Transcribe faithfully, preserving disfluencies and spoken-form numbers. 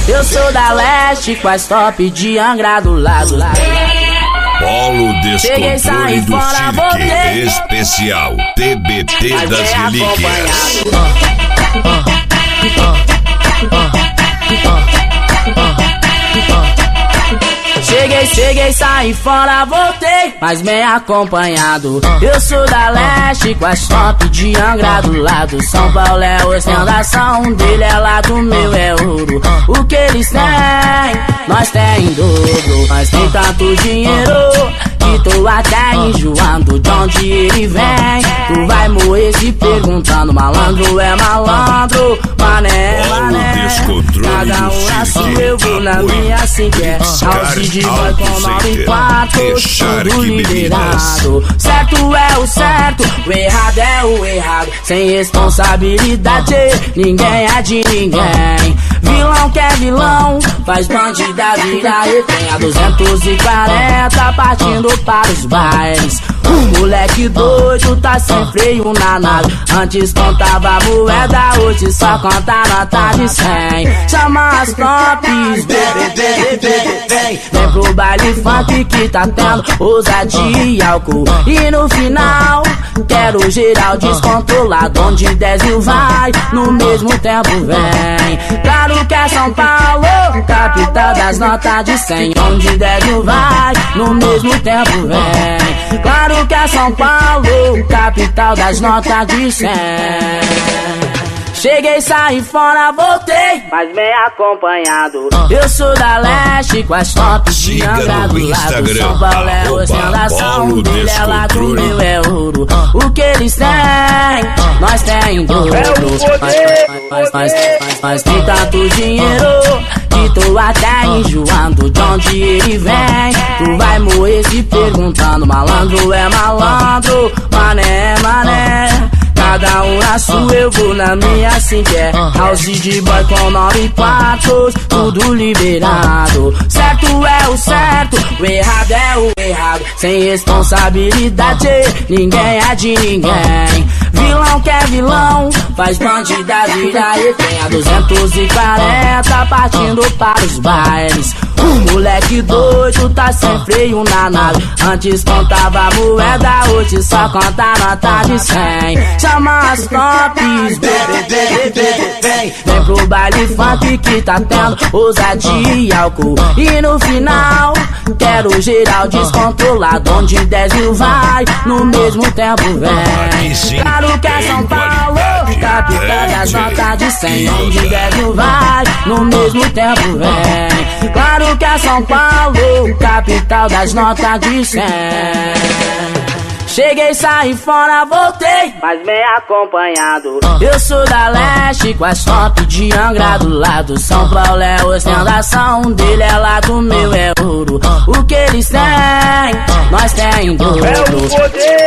Eu sou da leste, com as top de Angra do lado. Polo Descontrole do Cirque Especial T B T das Relíquias. Cheguei, cheguei, saí fora, voltei, mas bem acompanhado. Eu sou da leste, com as top de Angra do lado. São Paulo é ostentação, um dele é lá, do meu é ouro. O que eles têm, nós tem em dobro. Mas tem tanto dinheiro que tô até enjoando. De onde ele vem, tu vai morrer se perguntando. Malandro é malandro, mané é mané. Cada um na sua, eu vou na minha, assim que é. House de boy com nove e quatro, tudo liberado. Certo é o certo, o errado é o errado. Sem responsabilidade, ninguém é de ninguém. Vilão que é vilão, faz bandida virar e tem a duzentos e quarenta partindo para os bailes. O moleque doido tá sem freio na nave. Antes contava moeda, hoje só conta nota de cem. Chama as tops, bebê, bebê, bebê, vem. Vem pro baile funk que tá tendo ousadia e álcool. E no final, quero geral descontrolado. Onde dez mil vai, no mesmo tempo vem. Claro que é São Paulo, capital das notas de cem. Onde dez mil vai, no mesmo tempo vem. Claro que é São Paulo, capital das notas de cem. Cheguei, saí fora, voltei, mas bem acompanhado. Eu sou da leste, com as tops de Angra do lado. São Paulo é ostentação, um dele é lá, do meu é ouro. O que eles têm, nós tem em dobro. Mas, mas, mas, mas, mas tem tanto dinheiro que tô até enjoando. De onde ele vem, tu vai morrer se perguntando. Malandro é malandro, mané é mané. Cada um na sua, eu vou na minha, assim que é. House de boy com nove e quatro, tudo liberado. Certo é o certo, o errado é o errado. Sem responsabilidade, ninguém é de ninguém. Vilão que é vilão, faz bandida virar e tem a duzentos e quarenta partindo para os bailes. O moleque doido tá sem freio na nave. Antes contava moeda, hoje só conta nota de cem. Chama as tops, bebê, bebê, bebê, vem. Vem pro baile funk que tá tendo ousadia e álcool. E no final, quero geral descontrolado. Onde dez mil vai, no mesmo tempo vem. Claro que é São Paulo, capital das notas de cem. Onde dez mil vai, no mesmo tempo vem. Claro que é São Paulo, capital das notas de cem. Cheguei, saí fora, voltei, mas bem acompanhado. Eu sou da leste, com as top de Angra do lado. São Paulo é ostentação, um dele é lá, do meu é ouro. O que eles têm, nós tem em dobro.